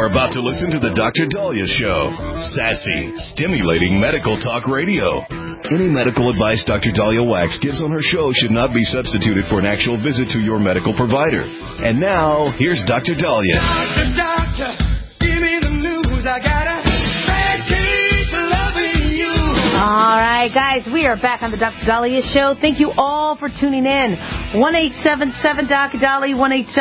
are about to listen to the Dr. Daliah Show. Sassy, stimulating medical talk radio. Any medical advice Dr. Daliah Wax gives on her show should not be substituted for an actual visit to your medical provider. And now, here's Dr. Daliah. Doctor, give me the news. I gotta keep loving you. All right, guys, we are back on the Dr. Daliah Show. Thank you all for tuning in. 1-877-Dr. Daliah,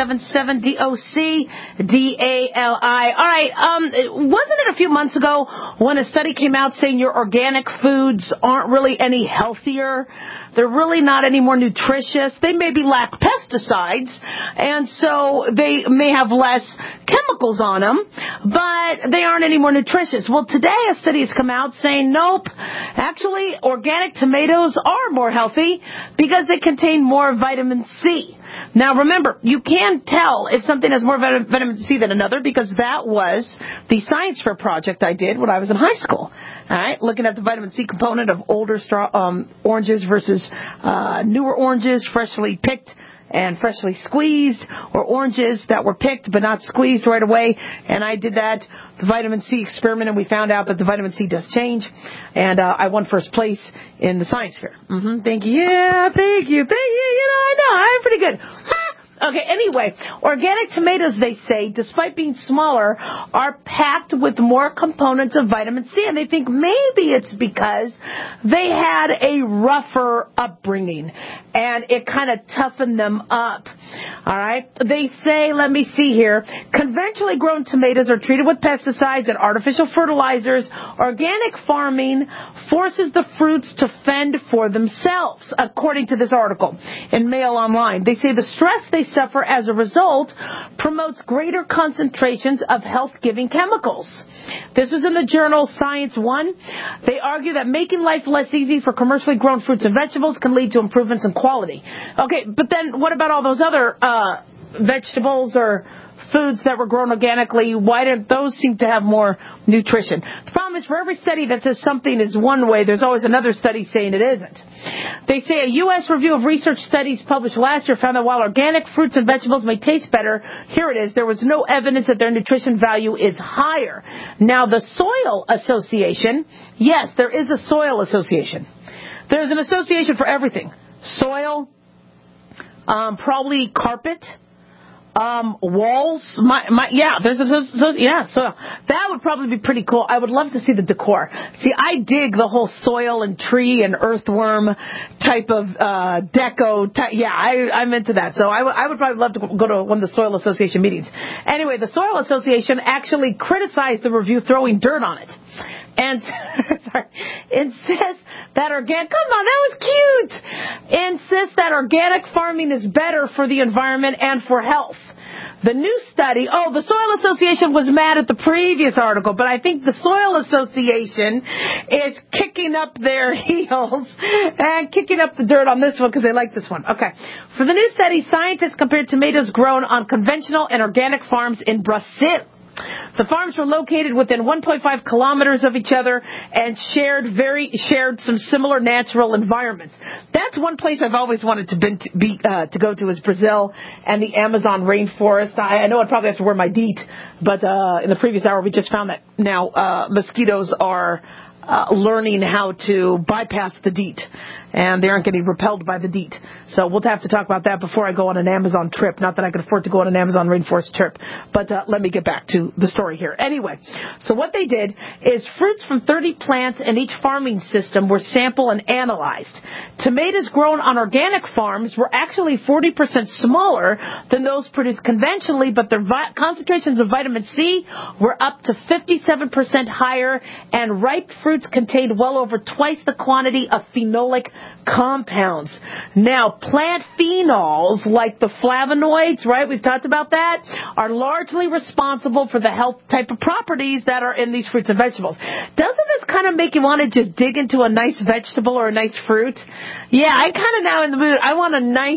1-877-DOC-DALI. All right, wasn't it a few months ago when a study came out saying your organic foods aren't really any healthier? They're really not any more nutritious. They maybe lack pesticides, and so they may have less chemicals on them, but they aren't any more nutritious. Well, today a study has come out saying, nope, actually organic tomatoes are more healthy because they contain more vitamin C. Now, remember, you can tell if something has more vitamin C than another because that was the science fair project I did when I was in high school. All right, looking at the vitamin C component of older oranges versus newer oranges, freshly picked and freshly squeezed, or oranges that were picked but not squeezed right away. And I did that, the vitamin C experiment, and we found out that the vitamin C does change. And I won first place in the science fair. Thank you. Yeah, thank you. You know, I know, I'm pretty good. Okay, anyway, organic tomatoes, they say, despite being smaller, are packed with more components of vitamin C, and they think maybe it's because they had a rougher upbringing, and it kind of toughened them up. All right? They say, let me see here, conventionally grown tomatoes are treated with pesticides and artificial fertilizers. Organic farming forces the fruits to fend for themselves, according to this article in Mail Online. They say the stress they suffer as a result promotes greater concentrations of health-giving chemicals. This was in the journal Science One. They argue that making life less easy for commercially grown fruits and vegetables can lead to improvements in quality. Okay, but then what about all those other vegetables or foods that were grown organically? Why don't those seem to have more nutrition? The problem is, for every study that says something is one way, there's always another study saying it isn't. They say a U.S. review of research studies published last year found that while organic fruits and vegetables may taste better, here it is, there was no evidence that their nutrition value is higher. Now, the Soil Association, yes, there is a Soil Association. There's an association for everything. Soil, probably carpet, walls, so that would probably be pretty cool. I would love to see the decor. See, I dig the whole soil and tree and earthworm type of deco. I'm into that. So I would probably love to go to one of the Soil Association meetings. Anyway, the Soil Association actually criticized the review throwing dirt on it. And insists that organic, come on, that was cute. Insists that organic farming is better for the environment and for health. The new study, the Soil Association was mad at the previous article, but I think the Soil Association is kicking up their heels and kicking up the dirt on this one because they like this one. Okay. For the new study, scientists compared tomatoes grown on conventional and organic farms in Brazil. The farms were located within 1.5 kilometers of each other and shared some similar natural environments. That's one place I've always wanted to go to is Brazil and the Amazon rainforest. I know I'd probably have to wear my DEET, but in the previous hour we just found that now mosquitoes are learning how to bypass the DEET, and they aren't getting repelled by the DEET. So we'll have to talk about that before I go on an Amazon trip. Not that I could afford to go on an Amazon rainforest trip, but let me get back to the story here. Anyway, so what they did is fruits from 30 plants in each farming system were sampled and analyzed. Tomatoes grown on organic farms were actually 40% smaller than those produced conventionally, but their concentrations of vitamin C were up to 57% higher, and ripe fruits contained well over twice the quantity of phenolic compounds. Now, plant phenols, like the flavonoids, right, we've talked about that, are largely responsible for the health type of properties that are in these fruits and vegetables. Doesn't this kind of make you want to just dig into a nice vegetable or a nice fruit? Yeah, I'm kind of now in the mood. I want a nice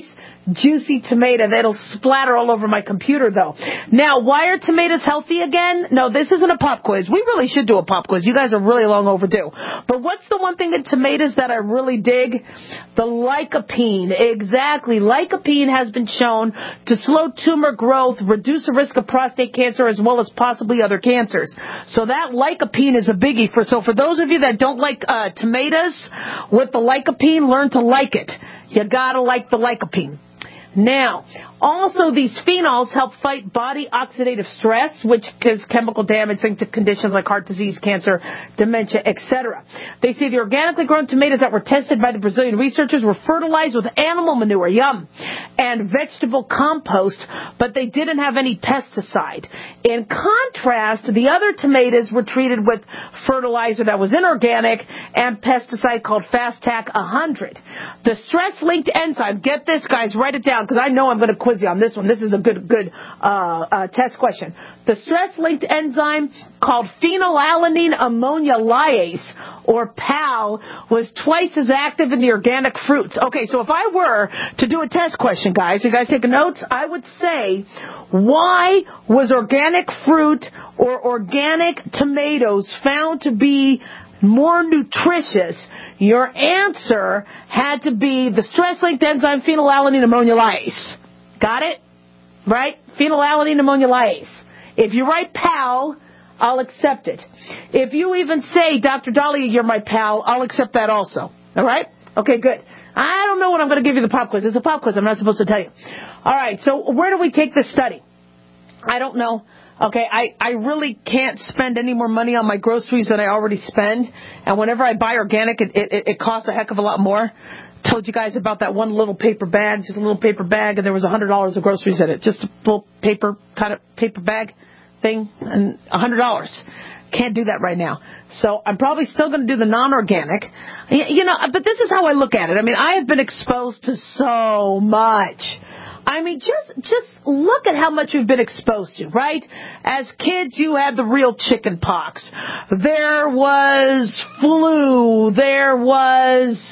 juicy tomato. That'll splatter all over my computer, though. Now, why are tomatoes healthy again? No, this isn't a pop quiz. We really should do a pop quiz. You guys are really long overdue. But what's the one thing in tomatoes that I really dig? The lycopene. Exactly. Lycopene has been shown to slow tumor growth, reduce the risk of prostate cancer, as well as possibly other cancers. So that lycopene is a biggie. So for those of you that don't like tomatoes with the lycopene, learn to like it. You gotta like the lycopene. Now, also these phenols help fight body oxidative stress, which causes chemical damage to conditions like heart disease, cancer, dementia, etc. They say the organically grown tomatoes that were tested by the Brazilian researchers were fertilized with animal manure, yum, and vegetable compost, but they didn't have any pesticide. In contrast, the other tomatoes were treated with fertilizer that was inorganic and pesticide called Fast-Tac 100. The stress-linked enzyme, get this, guys, write it down, because I know I'm going to quiz you on this one. This is a good test question. The stress-linked enzyme called phenylalanine ammonia lyase, or PAL, was twice as active in the organic fruits. Okay, so if I were to do a test question, guys, you guys taking notes? I would say, why was organic fruit or organic tomatoes found to be more nutritious? Your answer had to be the stress-linked enzyme phenylalanine ammonia lyase. Got it? Right? Phenylalanine ammonia lyase. If you write PAL, I'll accept it. If you even say, Dr. Dahlia, you're my pal, I'll accept that also. All right? Okay, good. I don't know what I'm going to give you the pop quiz. It's a pop quiz. I'm not supposed to tell you. All right, so where do we take this study? I don't know. Okay, I really can't spend any more money on my groceries than I already spend. And whenever I buy organic, it costs a heck of a lot more. Told you guys about that one little paper bag, just a little paper bag, and there was $100 of groceries in it. Just a little paper bag thing, and $100. Can't do that right now. So I'm probably still going to do the non-organic. You know, but this is how I look at it. I mean, I have been exposed to so much. I mean, just look at how much you've been exposed to, right? As kids, you had the real chicken pox. There was flu. There was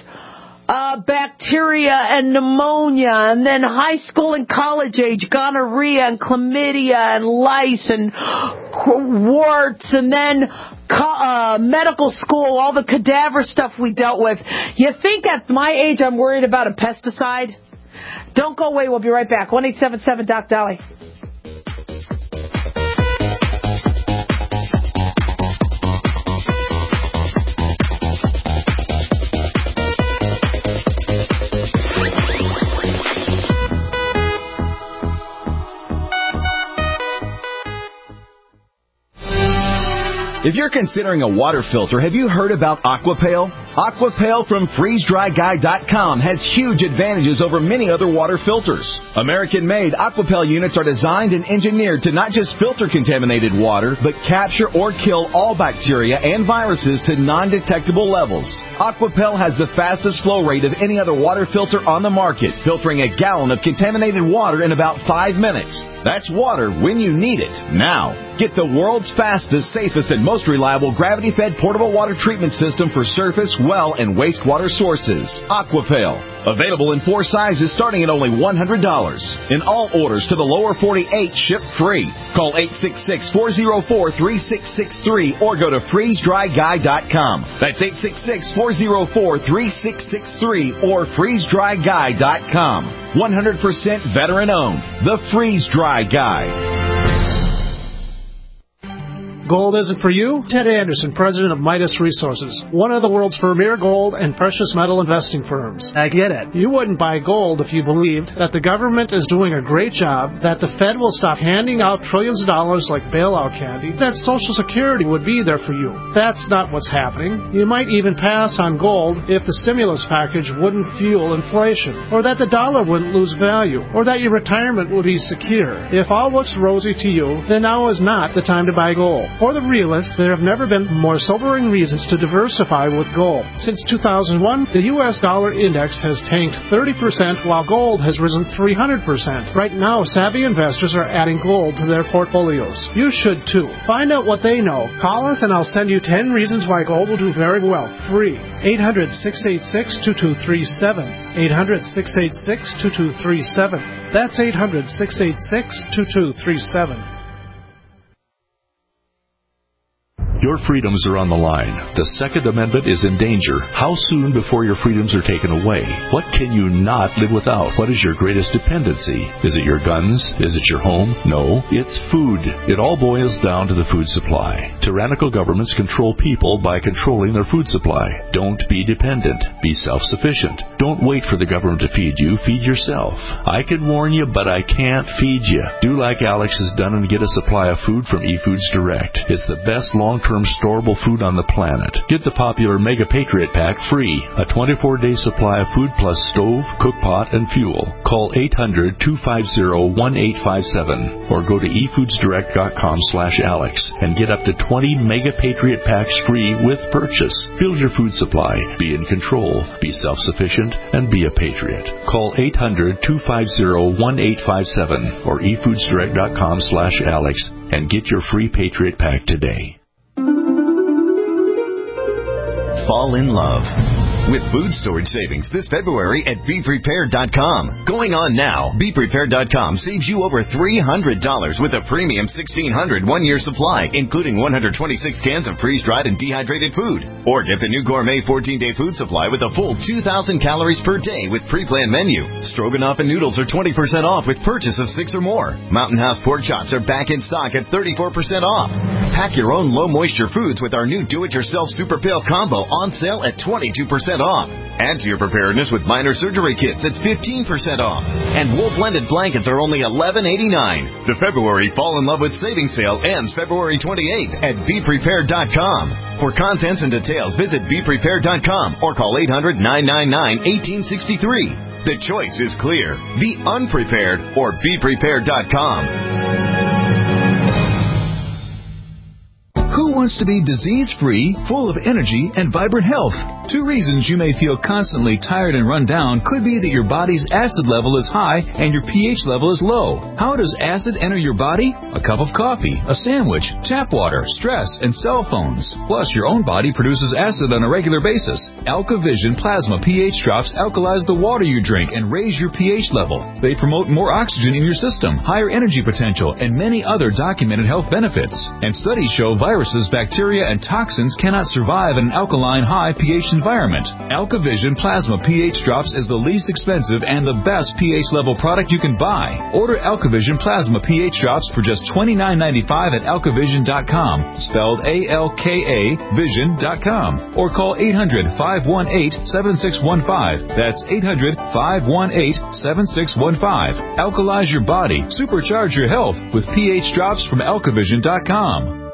bacteria and pneumonia, and then high school and college age, gonorrhea and chlamydia and lice and warts, and then medical school, all the cadaver stuff we dealt with. You think at my age I'm worried about a pesticide? Don't go away. We'll be right back. 1-877-DOC-DOLLY. If you're considering a water filter, have you heard about Aquapale? Aquapale from FreezeDryGuy.com has huge advantages over many other water filters. American-made Aquapale units are designed and engineered to not just filter contaminated water, but capture or kill all bacteria and viruses to non-detectable levels. Aquapale has the fastest flow rate of any other water filter on the market, filtering a gallon of contaminated water in about 5 minutes. That's water when you need it, now. Get the world's fastest, safest, and most reliable gravity-fed portable water treatment system for surface, well, and wastewater sources. Aquapale. Available in 4 sizes starting at only $100. In all orders to the lower 48, ship free. Call 866-404-3663 or go to FreezeDryGuy.com. That's 866-404-3663 or FreezeDryGuy.com. 100% veteran-owned. The Freeze Dry Guy. Gold isn't for you? Ted Anderson, president of Midas Resources, one of the world's premier gold and precious metal investing firms. I get it. You wouldn't buy gold if you believed that the government is doing a great job, that the Fed will stop handing out trillions of dollars like bailout candy, that Social Security would be there for you. That's not what's happening. You might even pass on gold if the stimulus package wouldn't fuel inflation, or that the dollar wouldn't lose value, or that your retirement would be secure. If all looks rosy to you, then now is not the time to buy gold. For the realist, there have never been more sobering reasons to diversify with gold. Since 2001, the U.S. dollar index has tanked 30%, while gold has risen 300%. Right now, savvy investors are adding gold to their portfolios. You should too. Find out what they know. Call us and I'll send you 10 reasons why gold will do very well. Free. 800-686-2237. 800-686-2237. That's 800-686-2237. Your freedoms are on the line. The Second Amendment is in danger. How soon before your freedoms are taken away? What can you not live without? What is your greatest dependency? Is it your guns? Is it your home? No, it's food. It all boils down to the food supply. Tyrannical governments control people by controlling their food supply. Don't be dependent. Be self-sufficient. Don't wait for the government to feed you. Feed yourself. I can warn you, but I can't feed you. Do like Alex has done and get a supply of food from eFoods Direct. It's the best long-term storable food on the planet. Get the popular Mega Patriot Pack free. A 24-day supply of food plus stove, cook pot, and fuel. Call 800-250-1857 or go to efoodsdirect.com/Alex and get up to 20 Mega Patriot Packs free with purchase. Build your food supply. Be in control. Be self-sufficient and be a patriot. Call 800-250-1857 or efoodsdirect.com/Alex and get your free Patriot Pack today. Fall in love with food storage savings this February at BePrepared.com. Going on now, BePrepared.com saves you over $300 with a premium 1,600 one-year supply, including 126 cans of freeze-dried and dehydrated food. Or get the new gourmet 14-day food supply with a full 2,000 calories per day with pre-planned menu. Stroganoff and noodles are 20% off with purchase of 6 or more. Mountain House pork chops are back in stock at 34% off. Pack your own low-moisture foods with our new do-it-yourself Super Pail Combo on sale at 22% off. Add to your preparedness with minor surgery kits at 15% off. And wool blended blankets are only $11.89. The February Fall in Love with Savings Sale ends February 28th at BePrepared.com. For contents and details, visit BePrepared.com or call 800-999-1863. The choice is clear. Be unprepared or BePrepared.com. Who wants to be disease-free, full of energy, and vibrant health? 2 reasons you may feel constantly tired and run down could be that your body's acid level is high and your pH level is low. How does acid enter your body? A cup of coffee, a sandwich, tap water, stress, and cell phones. Plus, your own body produces acid on a regular basis. AlkaVision Plasma pH drops alkalize the water you drink and raise your pH level. They promote more oxygen in your system, higher energy potential, and many other documented health benefits. And studies show viruses, bacteria, and toxins cannot survive in an alkaline high pH environment. AlkaVision Plasma pH Drops is the least expensive and the best pH level product you can buy. Order AlkaVision Plasma pH Drops for just $29.95 at alkavision.com, spelled A-L-K-A vision.com, or call 800-518-7615. That's 800-518-7615. Alkalize your body. Supercharge your health with pH Drops from alkavision.com.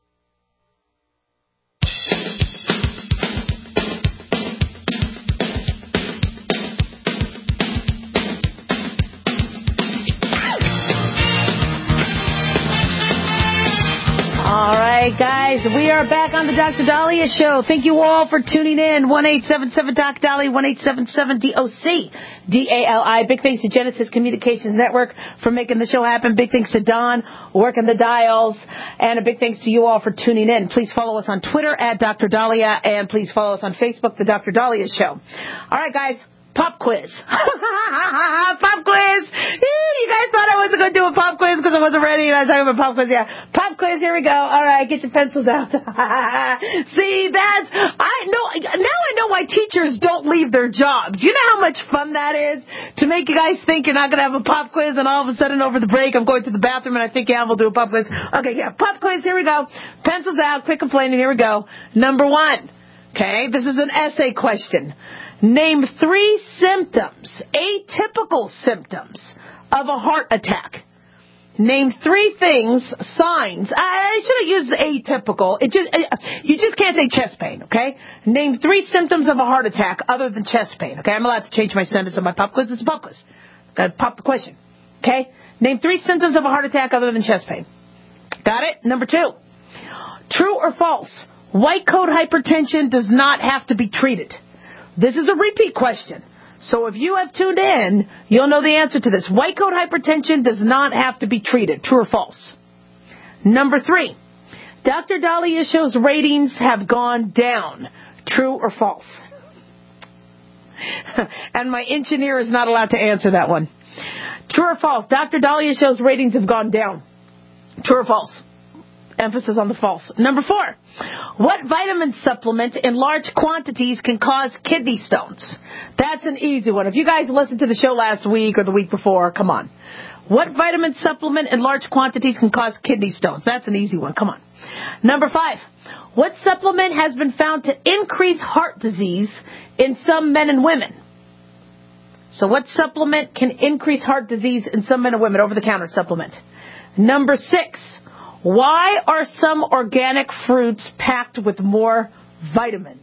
Guys, we are back on the Dr. Dahlia Show. Thank you all for tuning in. 1-877-DOC-DALI, 1-877-DOC-DALI. Big thanks to Genesis Communications Network for making the show happen. Big thanks to Don working the dials. And a big thanks to you all for tuning in. Please follow us on Twitter at Dr. Dahlia, and please follow us on Facebook, The Dr. Dahlia Show. All right, guys. Pop quiz. Pop quiz. You guys thought I wasn't going to do a pop quiz because I wasn't ready and I was talking about pop quiz. Yeah. Pop quiz. Here we go. All right. Get your pencils out. See, I know why teachers don't leave their jobs. You know how much fun that is to make you guys think you're not going to have a pop quiz and all of a sudden over the break I'm going to the bathroom and I think, yeah, we'll do a pop quiz. Okay. Yeah. Pop quiz. Here we go. Pencils out. Quit complaining. Here we go. Number 1. Okay. This is an essay question. Name 3 symptoms, atypical symptoms of a heart attack. Name 3 things, signs. I should have used atypical. You just can't say chest pain, okay? Name 3 symptoms of a heart attack other than chest pain, okay? I'm allowed to change my sentence on my pop quiz. It's a pop quiz. Got to pop the question, okay? Name 3 symptoms of a heart attack other than chest pain. Got it? Number 2. True or false? White coat hypertension does not have to be treated. This is a repeat question. So if you have tuned in, you'll know the answer to this. White coat hypertension does not have to be treated. True or false? Number 3. Dr. Dalia's show's ratings have gone down. True or false? And my engineer is not allowed to answer that one. True or false? Dr. Dalia's show's ratings have gone down. True or false? Emphasis on the false. Number 4. What vitamin supplement in large quantities can cause kidney stones? That's an easy one. If you guys listened to the show last week or the week before, come on. What vitamin supplement in large quantities can cause kidney stones? That's an easy one. Come on. Number 5. What supplement has been found to increase heart disease in some men and women? So what supplement can increase heart disease in some men and women? Over-the-counter supplement. Number 6. Why are some organic fruits packed with more vitamins?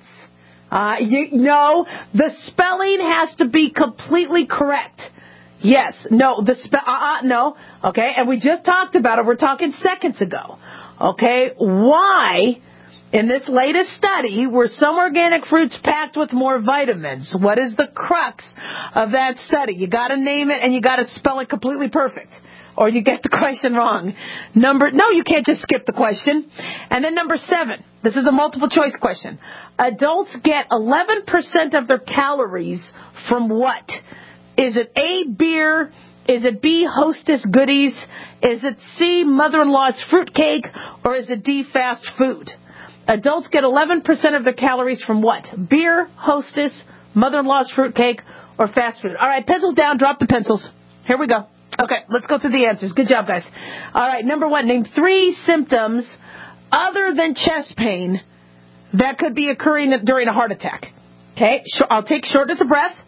The spelling has to be completely correct. Yes. No. No. Okay. And we just talked about it. We're talking seconds ago. Okay. Why, in this latest study, were some organic fruits packed with more vitamins? What is the crux of that study? You got to name it and you got to spell it completely perfect, or you get the question wrong. No, you can't just skip the question. And then number 7, this is a multiple choice question. Adults get 11% of their calories from what? Is it A, beer? Is it B, Hostess goodies? Is it C, mother-in-law's fruitcake? Or is it D, fast food? Adults get 11% of their calories from what? Beer, Hostess, mother-in-law's fruitcake, or fast food? All right, pencils down. Drop the pencils. Here we go. Okay, let's go through the answers. Good job, guys. All right, number 1, name 3 symptoms other than chest pain that could be occurring during a heart attack. Okay, I'll take shortness of breath.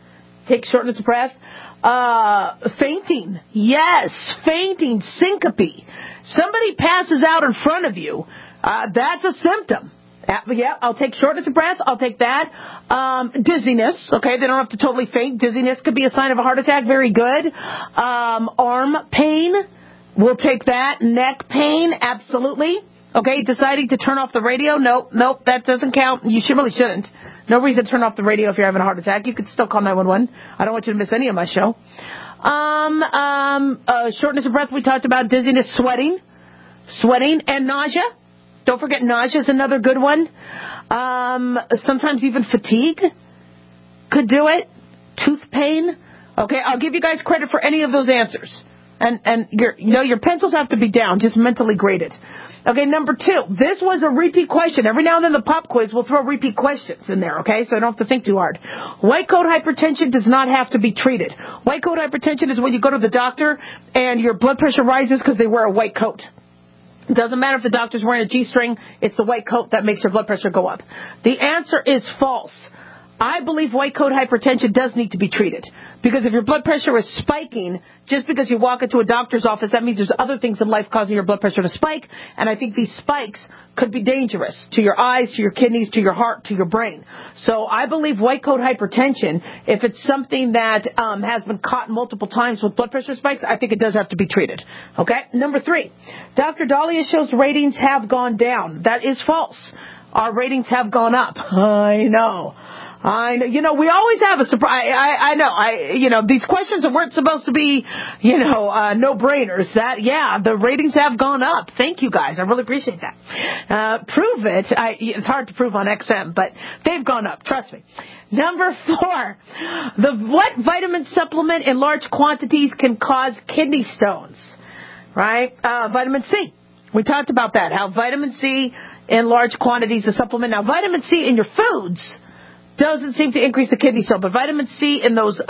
Fainting. Yes, fainting, syncope. Somebody passes out in front of you. That's a symptom. Yeah, I'll take shortness of breath. I'll take that. Dizziness. Okay, they don't have to totally faint. Dizziness could be a sign of a heart attack. Very good. Arm pain. We'll take that. Neck pain. Absolutely. Okay, deciding to turn off the radio. Nope, that doesn't count. You really shouldn't. No reason to turn off the radio if you're having a heart attack. You could still call 911. I don't want you to miss any of my show. Shortness of breath we talked about. Dizziness, sweating, and nausea. Don't forget nausea is another good one. Sometimes even fatigue could do it. Tooth pain. Okay, I'll give you guys credit for any of those answers. And your pencils have to be down, just mentally graded. Okay, number 2. This was a repeat question. Every now and then the pop quiz will throw repeat questions in there, okay? So I don't have to think too hard. White coat hypertension does not have to be treated. White coat hypertension is when you go to the doctor and your blood pressure rises because they wear a white coat. It doesn't matter if the doctor's wearing a G-string. It's the white coat that makes your blood pressure go up. The answer is false. I believe white coat hypertension does need to be treated. Because if your blood pressure is spiking, just because you walk into a doctor's office, that means there's other things in life causing your blood pressure to spike. And I think these spikes could be dangerous to your eyes, to your kidneys, to your heart, to your brain. So I believe white coat hypertension, if it's something that has been caught multiple times with blood pressure spikes, I think it does have to be treated. Okay? Number 3, Dr. Dalia's show's ratings have gone down. That is false. Our ratings have gone up. I know. We always have a surprise. I know. These questions that weren't supposed to be, no-brainers. The ratings have gone up. Thank you, guys. I really appreciate that. Prove it. It's hard to prove on XM, but they've gone up. Trust me. Number 4, what vitamin supplement in large quantities can cause kidney stones? Right? Vitamin C. We talked about that. How vitamin C in large quantities is a supplement. Now, vitamin C in your foods doesn't seem to increase the kidney stone, but vitamin C in those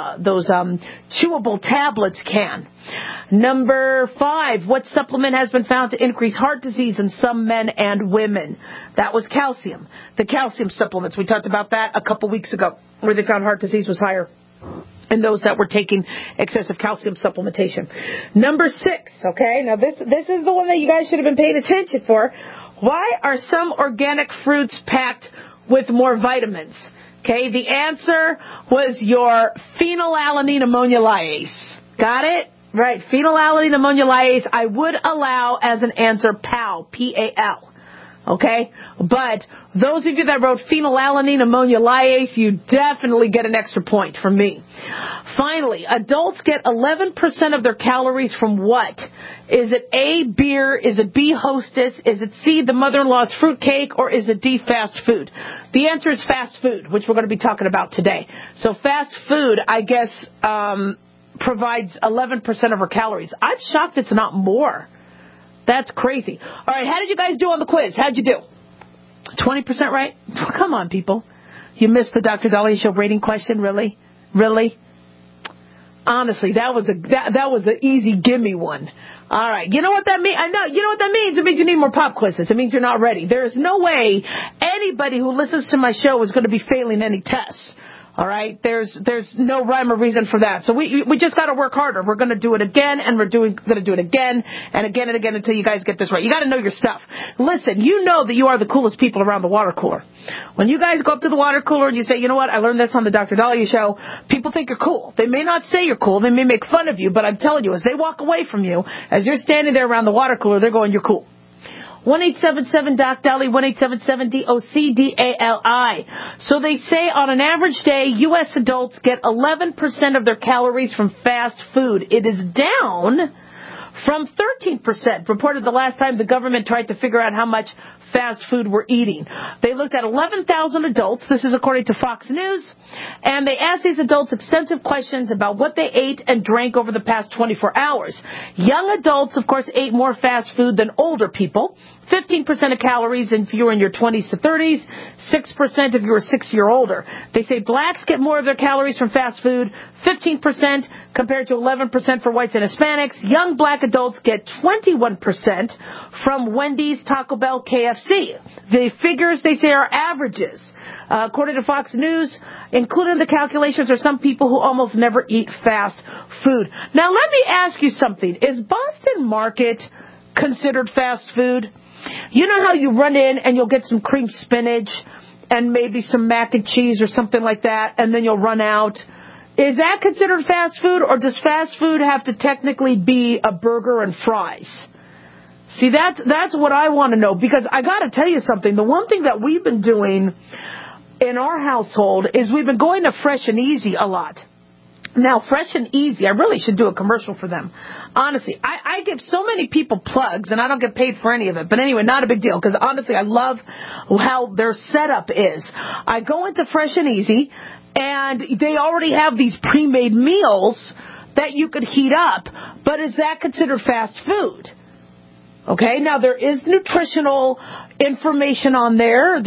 chewable tablets can. Number 5, what supplement has been found to increase heart disease in some men and women? That was calcium. The calcium supplements, we talked about that a couple weeks ago, where they found heart disease was higher in those that were taking excessive calcium supplementation. Number 6, okay, now this is the one that you guys should have been paying attention for. Why are some organic fruits packed with more vitamins? Okay, the answer was your phenylalanine ammonia lyase. Got it? Right, phenylalanine ammonia lyase I would allow as an answer PAL, P-A-L. Okay? But those of you that wrote phenylalanine ammonia lyase, you definitely get an extra point from me. Finally, adults get 11% of their calories from what? Is it A, beer? Is it B, Hostess? Is it C, the mother-in-law's fruitcake? Or is it D, fast food? The answer is fast food, which we're going to be talking about today. So fast food, I guess, provides 11% of our calories. I'm shocked it's not more. That's crazy. All right, how did you guys do on the quiz? How'd you do? 20% right? Come on, people. You missed the Dr. Daliah Show rating question? Really? Really? Honestly, that was an easy gimme one. All right. You know what that means? I know. You know what that means? It means you need more pop quizzes. It means you're not ready. There is no way anybody who listens to my show is going to be failing any tests. All right? There's no rhyme or reason for that. So we just got to work harder. We're going to do it again, and we're going to do it again and again and again until you guys get this right. You got to know your stuff. Listen, you know that you are the coolest people around the water cooler. When you guys go up to the water cooler and you say, you know what, I learned this on the Dr. Daliah Show, people think you're cool. They may not say you're cool. They may make fun of you, but I'm telling you, as they walk away from you, as you're standing there around the water cooler, they're going, you're cool. 1-877-DOC-DALI, 1-877-DOC-DALI. So they say on an average day, U.S. adults get 11% of their calories from fast food. It is down from 13% reported the last time the government tried to figure out how much fast food we're eating. They looked at 11,000 adults. This is according to Fox News. And they asked these adults extensive questions about what they ate and drank over the past 24 hours. Young adults, of course, ate more fast food than older people. 15% of calories if you're in your 20s to 30s, 6% if you're 6 or older. They say blacks get more of their calories from fast food, 15% compared to 11% for whites and Hispanics. Young black adults get 21% from Wendy's, Taco Bell, KFC. The figures, they say, are averages. According to Fox News, included in the calculations are some people who almost never eat fast food. Now, let me ask you something. Is Boston Market considered fast food? You know how you run in and you'll get some cream spinach and maybe some mac and cheese or something like that, and then you'll run out? Is that considered fast food, or does fast food have to technically be a burger and fries? See, that's what I want to know, because I got to tell you something. The one thing that we've been doing in our household is we've been going to Fresh and Easy a lot. Now, Fresh and Easy, I really should do a commercial for them. Honestly, I give so many people plugs, and I don't get paid for any of it. But anyway, not a big deal, because honestly, I love how their setup is. I go into Fresh and Easy, and they already have these pre-made meals that you could heat up. But is that considered fast food? Okay, now there is nutritional information on there.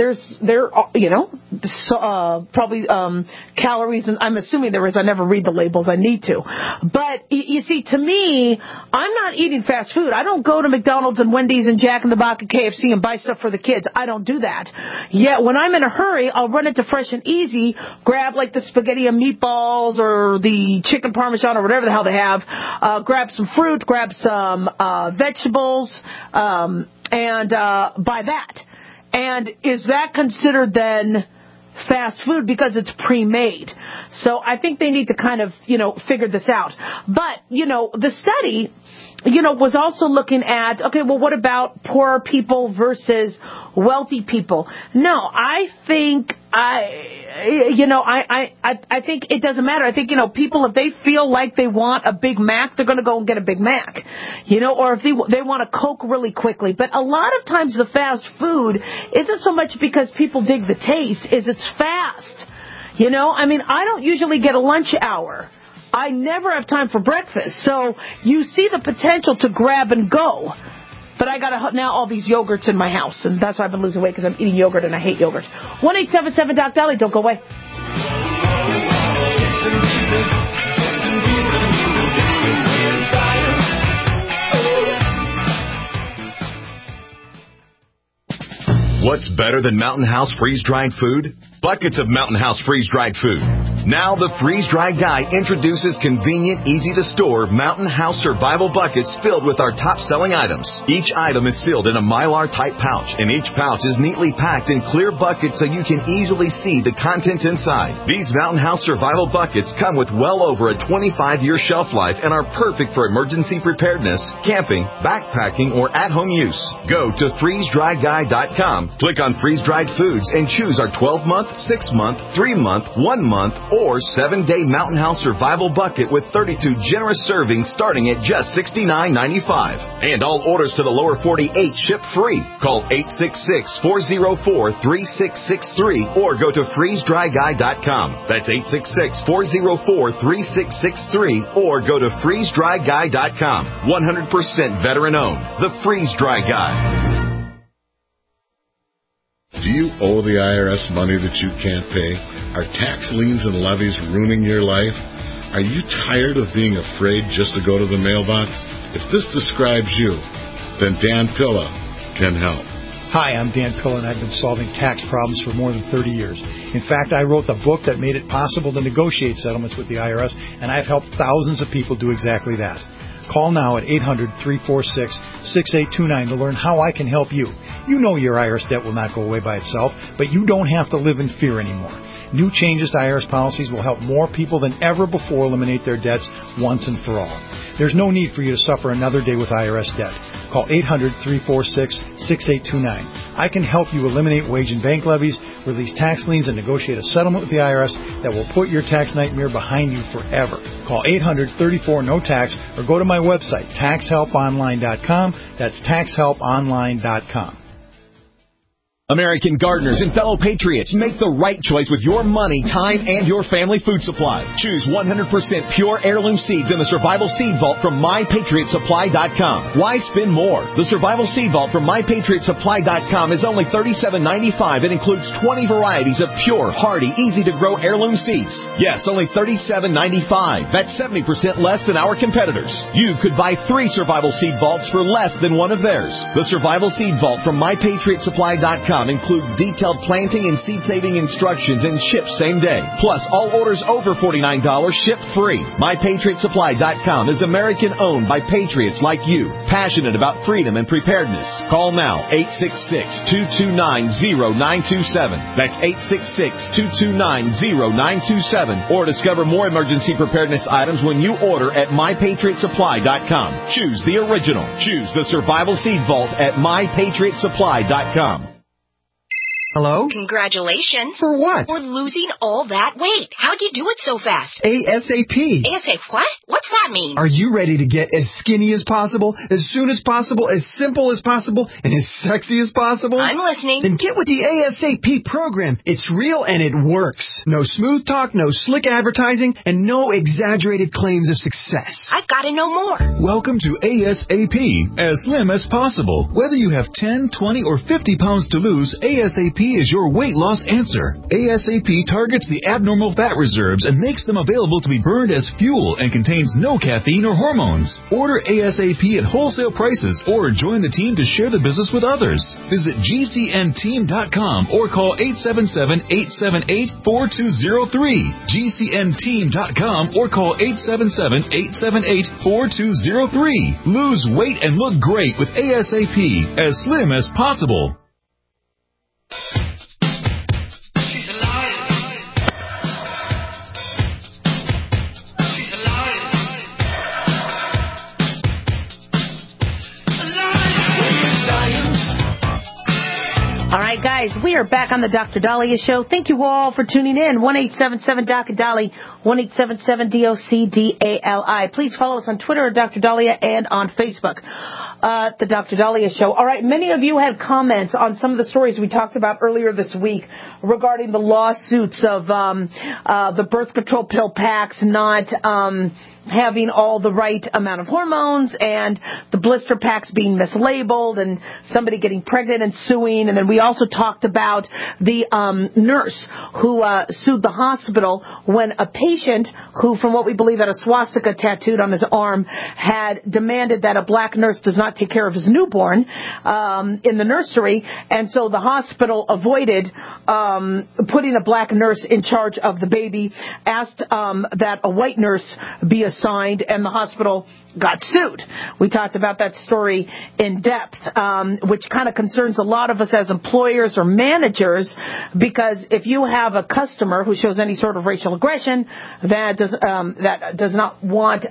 Probably calories, and I'm assuming there is. I never read the labels. I need to. But you see, to me, I'm not eating fast food. I don't go to McDonald's and Wendy's and Jack in the Box and KFC and buy stuff for the kids. I don't do that. Yet when I'm in a hurry, I'll run into Fresh and Easy, grab like the spaghetti and meatballs or the chicken parmesan or whatever the hell they have, grab some fruit, grab some vegetables, and buy that. And is that considered then fast food because it's pre-made? So I think they need to kind of, figure this out. But, the study, was also looking at, okay, well, what about poorer people versus wealthy people? No, I think I think it doesn't matter. I think, people, if they feel like they want a Big Mac, they're going to go and get a Big Mac, or if they want a Coke really quickly. But a lot of times the fast food isn't so much because people dig the taste, is it's fast. I don't usually get a lunch hour. I never have time for breakfast. So you see the potential to grab and go. But I got now all these yogurts in my house, and that's why I've been losing weight, because I'm eating yogurt and I hate yogurt. 1-877-DOC-DALI. Don't go away. What's better than Mountain House freeze-dried food? Buckets of Mountain House freeze-dried food. Now the freeze-dried guy introduces convenient, easy-to-store Mountain House survival buckets filled with our top-selling items. Each item is sealed in a Mylar-type pouch, and each pouch is neatly packed in clear buckets so you can easily see the contents inside. These Mountain House survival buckets come with well over a 25-year shelf life and are perfect for emergency preparedness, camping, backpacking, or at-home use. Go to freezedryguy.com, click on freeze-dried foods, and choose our 12-month, 6-month, 3-month, 1-month, or 7-day Mountain House survival bucket with 32 generous servings starting at just $69.95. And all orders to the lower 48 ship free. Call 866-404-3663 or go to freezedryguy.com. That's 866-404-3663 or go to freezedryguy.com. 100% veteran owned. The Freeze Dry Guy. Do you owe the IRS money that you can't pay? Are tax liens and levies ruining your life? Are you tired of being afraid just to go to the mailbox? If this describes you, then Dan Pilla can help. Hi, I'm Dan Pilla, and I've been solving tax problems for more than 30 years. In fact, I wrote the book that made it possible to negotiate settlements with the IRS, and I've helped thousands of people do exactly that. Call now at 800-346-6829 to learn how I can help you. You know your IRS debt will not go away by itself, but you don't have to live in fear anymore. New changes to IRS policies will help more people than ever before eliminate their debts once and for all. There's no need for you to suffer another day with IRS debt. Call 800-346-6829. I can help you eliminate wage and bank levies, release tax liens, and negotiate a settlement with the IRS that will put your tax nightmare behind you forever. Call 800-34-NO-TAX or go to my website, taxhelponline.com. That's taxhelponline.com. American gardeners and fellow patriots, make the right choice with your money, time, and your family food supply. Choose 100% pure heirloom seeds in the Survival Seed Vault from MyPatriotSupply.com. Why spend more? The Survival Seed Vault from MyPatriotSupply.com is only $37.95 and includes 20 varieties of pure, hardy, easy-to-grow heirloom seeds. Yes, only $37.95. That's 70% less than our competitors. You could buy 3 Survival Seed Vaults for less than one of theirs. The Survival Seed Vault from MyPatriotSupply.com includes detailed planting and seed-saving instructions and ships same day. Plus, all orders over $49 ship free. MyPatriotSupply.com is American-owned by patriots like you, passionate about freedom and preparedness. Call now, 866-229-0927. That's 866-229-0927. Or discover more emergency preparedness items when you order at MyPatriotSupply.com. Choose the original. Choose the Survival Seed Vault at MyPatriotSupply.com. Hello? Congratulations. For what? For losing all that weight. How'd you do it so fast? ASAP. ASAP what? What's that mean? Are you ready to get as skinny as possible, as soon as possible, as simple as possible, and as sexy as possible? I'm listening. Then get with the ASAP program. It's real and it works. No smooth talk, no slick advertising, and no exaggerated claims of success. I've got to know more. Welcome to ASAP, as slim as possible. Whether you have 10, 20, or 50 pounds to lose, ASAP is your weight loss answer. ASAP targets the abnormal fat reserves and makes them available to be burned as fuel and contains no caffeine or hormones. Order ASAP at wholesale prices or join the team to share the business with others. Visit GCNteam.com or call 877-878-4203. GCNteam.com or call 877-878-4203. Lose weight and look great with ASAP, as slim as possible. She's a liar. She's a liar. All right, guys, we are back on the Dr. Dahlia Show. Thank you all for tuning in. 1-877-DOC-DALI, 1-877-DOC-DALI. Please follow us on Twitter at Dr. Dahlia and on Facebook. The Dr. Dahlia Show. All right, many of you had comments on some of the stories we talked about earlier this week regarding the lawsuits of the birth control pill packs not having all the right amount of hormones and the blister packs being mislabeled and somebody getting pregnant and suing. And then we also talked about the nurse who sued the hospital when a patient who, from what we believe, had a swastika tattooed on his arm, had demanded that a black nurse does not not take care of his newborn in the nursery, and so the hospital avoided putting a black nurse in charge of the baby, asked that a white nurse be assigned, and the hospital got sued. We talked about that story in depth, which kind of concerns a lot of us as employers or managers, because if you have a customer who shows any sort of racial aggression that does not want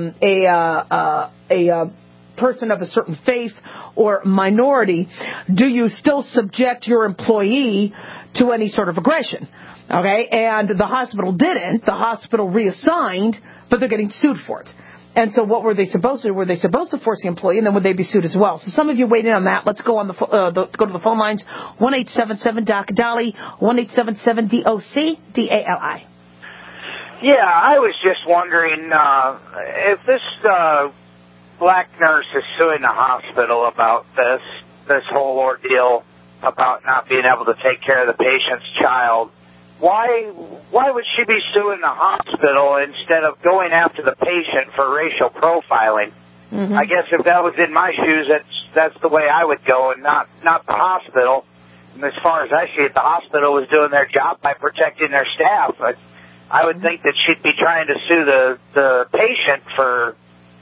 a person of a certain faith or minority, do you still subject your employee to any sort of aggression? Okay, and the hospital didn't. The hospital reassigned, but they're getting sued for it. And so what were they supposed to do? Were they supposed to force the employee, and then would they be sued as well? So some of you weighed in on that. Let's go on go to the phone lines. 1-877-DOC-DALI, 1-877-DOC-DALI. Yeah, I was just wondering if this black nurse is suing the hospital about this whole ordeal about not being able to take care of the patient's child. Why would she be suing the hospital instead of going after the patient for racial profiling? Mm-hmm. I guess if that was in my shoes, that's the way I would go, and not the hospital. And as far as I see it, the hospital was doing their job by protecting their staff. But I would think that she'd be trying to sue the patient for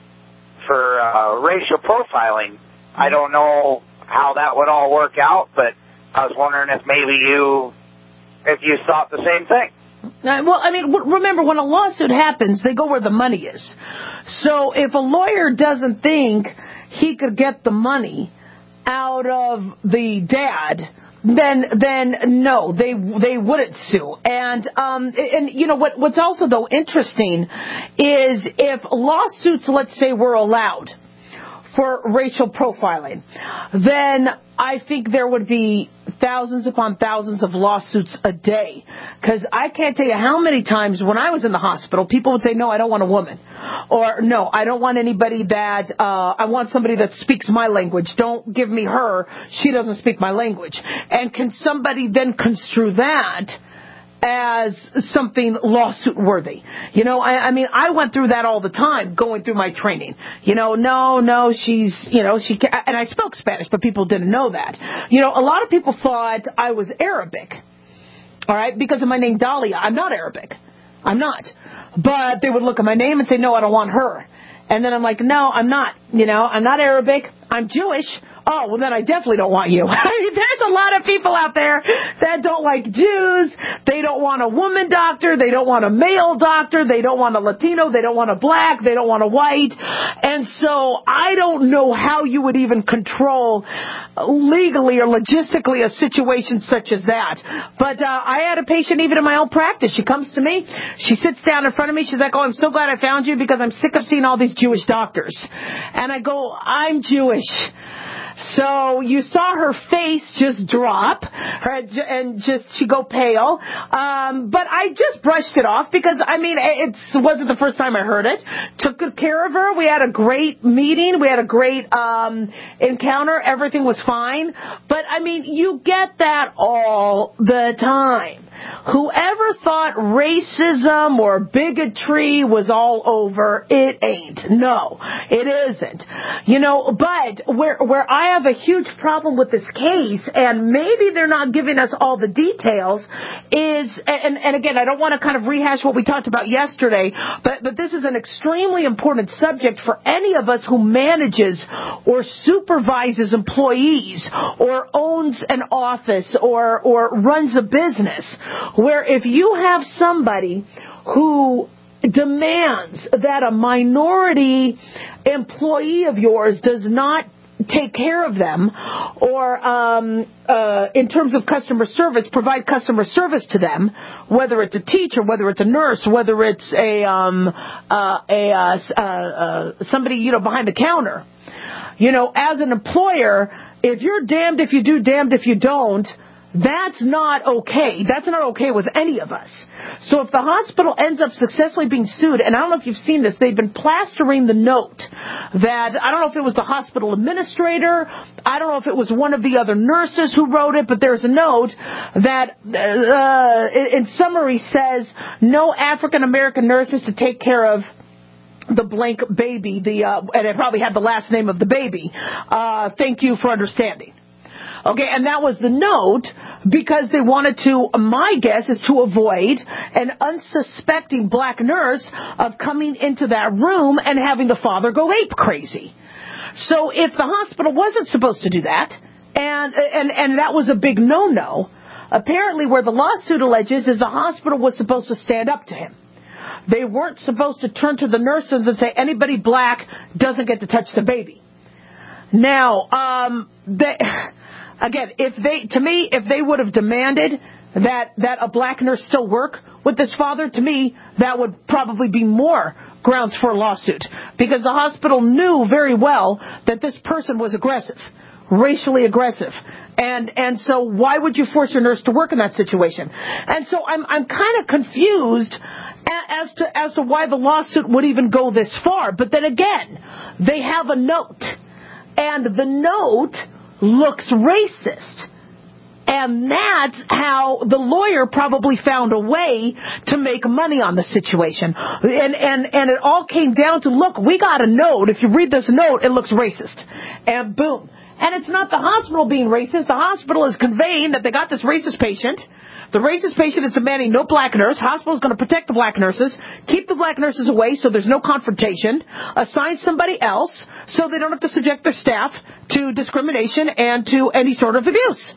racial profiling. I don't know how that would all work out, but I was wondering if maybe you thought the same thing. Well, I mean, remember, when a lawsuit happens, they go where the money is. So if a lawyer doesn't think he could get the money out of the dad, then no, they wouldn't sue. And you know what's also though interesting is if lawsuits, let's say, were allowed for racial profiling, then I think there would be thousands upon thousands of lawsuits a day. Because I can't tell you how many times when I was in the hospital, people would say, no, I don't want a woman. Or, no, I don't want anybody that, I want somebody that speaks my language. Don't give me her. She doesn't speak my language. And can somebody then construe that as something lawsuit worthy? You know, I mean, I went through that all the time going through my training. You know, no, she's, you know, she, and I spoke Spanish, but people didn't know that. You know, a lot of people thought I was Arabic, all right, because of my name Dahlia. I'm not Arabic. I'm not. But they would look at my name and say, no, I don't want her. And then I'm like, no, I'm not. You know, I'm not Arabic. I'm Jewish. Oh, well, then I definitely don't want you. There's a lot of people out there that don't like Jews. They don't want a woman doctor. They don't want a male doctor. They don't want a Latino. They don't want a black. They don't want a white. And so I don't know how you would even control legally or logistically a situation such as that. But I had a patient even in my own practice. She comes to me. She sits down in front of me. She's like, oh, I'm so glad I found you because I'm sick of seeing all these Jewish doctors. And I go, I'm Jewish. So you saw her face just drop, and she go pale. But I just brushed it off because, I mean, it wasn't the first time I heard it. Took good care of her. We had a great meeting. We had a great encounter. Everything was fine. But, I mean, you get that all the time. Whoever thought racism or bigotry was all over, it ain't. No, it isn't. You know, but where I have a huge problem with this case, and maybe they're not giving us all the details, is, and again, I don't want to kind of rehash what we talked about yesterday, but this is an extremely important subject for any of us who manages or supervises employees or owns an office or runs a business, where if you have somebody who demands that a minority employee of yours does not take care of them, or in terms of customer service, provide customer service to them, whether it's a teacher, whether it's a nurse, whether it's somebody, you know, behind the counter. You know, as an employer, if you're damned if you do, damned if you don't, that's not okay. That's not okay with any of us. So if the hospital ends up successfully being sued, and I don't know if you've seen this, they've been plastering the note that, I don't know if it was the hospital administrator, I don't know if it was one of the other nurses who wrote it, but there's a note that in summary says no African American nurses to take care of the blank baby, and it probably had the last name of the baby. Thank you for understanding. Okay, and that was the note because they wanted to, my guess is to avoid an unsuspecting black nurse of coming into that room and having the father go ape crazy. So if the hospital wasn't supposed to do that, and that was a big no-no, apparently where the lawsuit alleges is the hospital was supposed to stand up to him. They weren't supposed to turn to the nurses and say anybody black doesn't get to touch the baby. Now, again, if they would have demanded that a black nurse still work with this father, to me, that would probably be more grounds for a lawsuit. Because the hospital knew very well that this person was aggressive, racially aggressive. And so why would you force your nurse to work in that situation? And so I'm kind of confused as to why the lawsuit would even go this far. But then again, they have a note. And the note looks racist. And that's how the lawyer probably found a way to make money on the situation. And it all came down to, look, we got a note. If you read this note, it looks racist. And boom. And it's not the hospital being racist. The hospital is conveying that they got this racist patient. The racist patient is demanding no black nurse. Hospital is going to protect the black nurses, keep the black nurses away so there's no confrontation, assign somebody else so they don't have to subject their staff to discrimination and to any sort of abuse.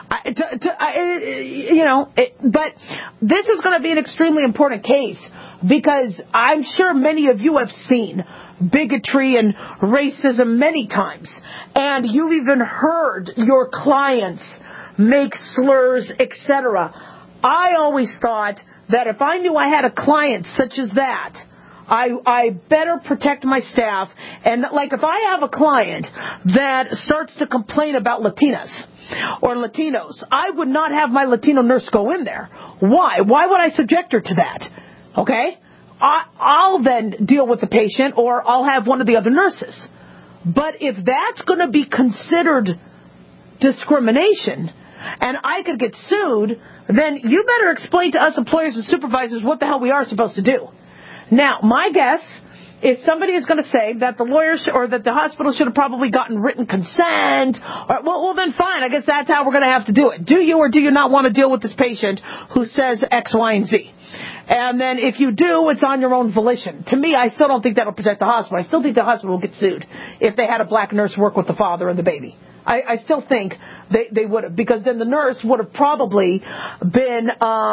But this is going to be an extremely important case because I'm sure many of you have seen bigotry and racism many times, and you've even heard your clients make slurs, etc. I always thought that if I knew I had a client such as that, I better protect my staff. And like if I have a client that starts to complain about Latinas or Latinos, I would not have my Latino nurse go in there. Why? Why would I subject her to that? Okay? I'll then deal with the patient or I'll have one of the other nurses. But if that's going to be considered discrimination and I could get sued, then you better explain to us employers and supervisors what the hell we are supposed to do. Now, my guess is somebody is going to say that the lawyers or that the hospital should have probably gotten written consent. Or, well, then fine. I guess that's how we're going to have to do it. Do you or do you not want to deal with this patient who says X, Y, and Z? And then if you do, it's on your own volition. To me, I still don't think that'll protect the hospital. I still think the hospital will get sued if they had a black nurse work with the father and the baby. I still think they would have, because then the nurse would have probably been,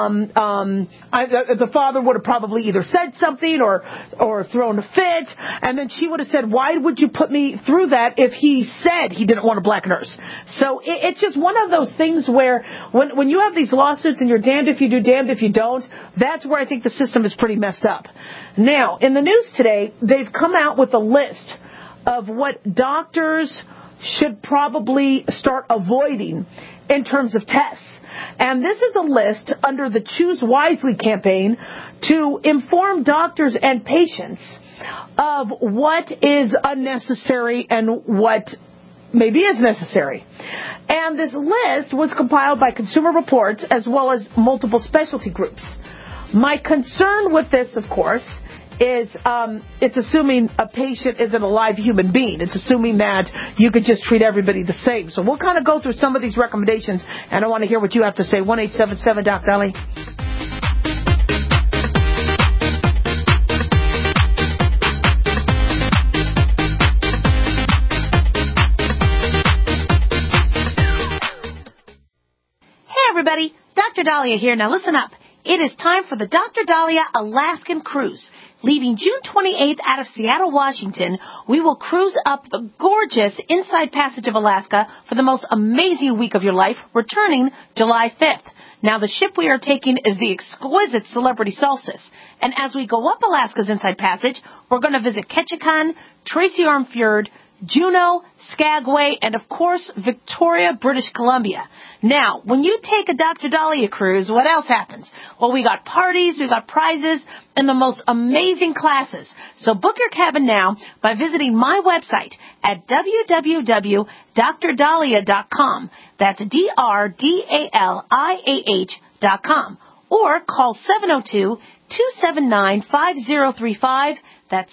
the father would have probably either said something or thrown a fit, and then she would have said, why would you put me through that if he said he didn't want a black nurse? So it's just one of those things where when you have these lawsuits and you're damned if you do, damned if you don't, that's where I think the system is pretty messed up. Now, in the news today, they've come out with a list of what doctors should probably start avoiding in terms of tests. And this is a list under the Choose Wisely campaign to inform doctors and patients of what is unnecessary and what maybe is necessary. And this list was compiled by Consumer Reports as well as multiple specialty groups. My concern with this, of course, is it's assuming a patient isn't a live human being. It's assuming that you could just treat everybody the same. So we'll kind of go through some of these recommendations, and I want to hear what you have to say. 1-877-DOC-DOLLY. Hey, everybody. Dr. Dahlia here. Now listen up. It is time for the Dr. Dahlia Alaskan Cruise. Leaving June 28th out of Seattle, Washington, we will cruise up the gorgeous Inside Passage of Alaska for the most amazing week of your life, returning July 5th. Now, the ship we are taking is the exquisite Celebrity Solstice. And as we go up Alaska's Inside Passage, we're going to visit Ketchikan, Tracy Arm Fjord, Juneau, Skagway, and of course, Victoria, British Columbia. Now, when you take a Dr. Dahlia cruise, what else happens? Well, we got parties, we got prizes, and the most amazing classes. So book your cabin now by visiting my website at www.drdahlia.com. That's DRDALIAH.com. Or call 702-279-5035. That's